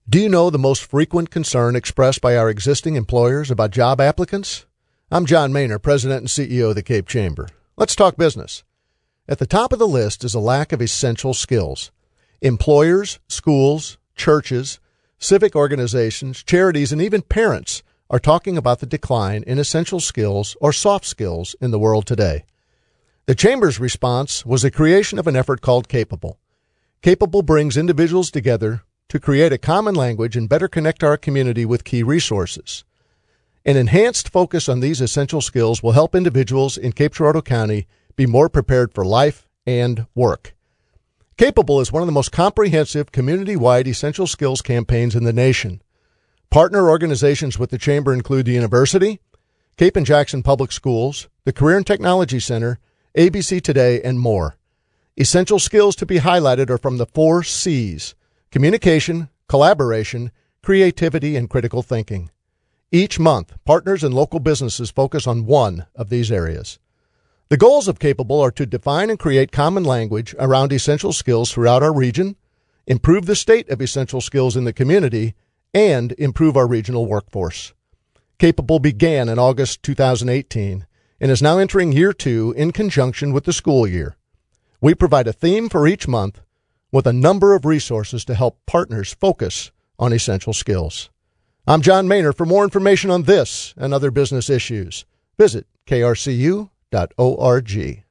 Do you know the most frequent concern expressed by our existing employers about job applicants? I'm John Maynor, President and CEO of the Cape Chamber. Let's talk business. At the top of the list is a lack of essential skills. Employers, schools, churches, civic organizations, charities, and even parents are talking about the decline in essential skills or soft skills in the world today. The Chamber's response was the creation of an effort called Capable. Capable brings individuals together to create a common language and better connect our community with key resources. An enhanced focus on these essential skills will help individuals in Cape Girardeau County be more prepared for life and work. Capable is one of the most comprehensive community-wide essential skills campaigns in the nation. Partner organizations with the Chamber include the University, Cape and Jackson Public Schools, the Career and Technology Center, ABC Today, and more. Essential skills to be highlighted are from the 4 C's: communication, collaboration, creativity, and critical thinking. Each month, partners and local businesses focus on one of these areas. The goals of Capable are to define and create common language around essential skills throughout our region, improve the state of essential skills in the community, and improve our regional workforce. Capable began in August 2018 and is now entering year 2 in conjunction with the school year. We provide a theme for each month with a number of resources to help partners focus on essential skills. I'm John Maynor. For more information on this and other business issues, visit krcu.org.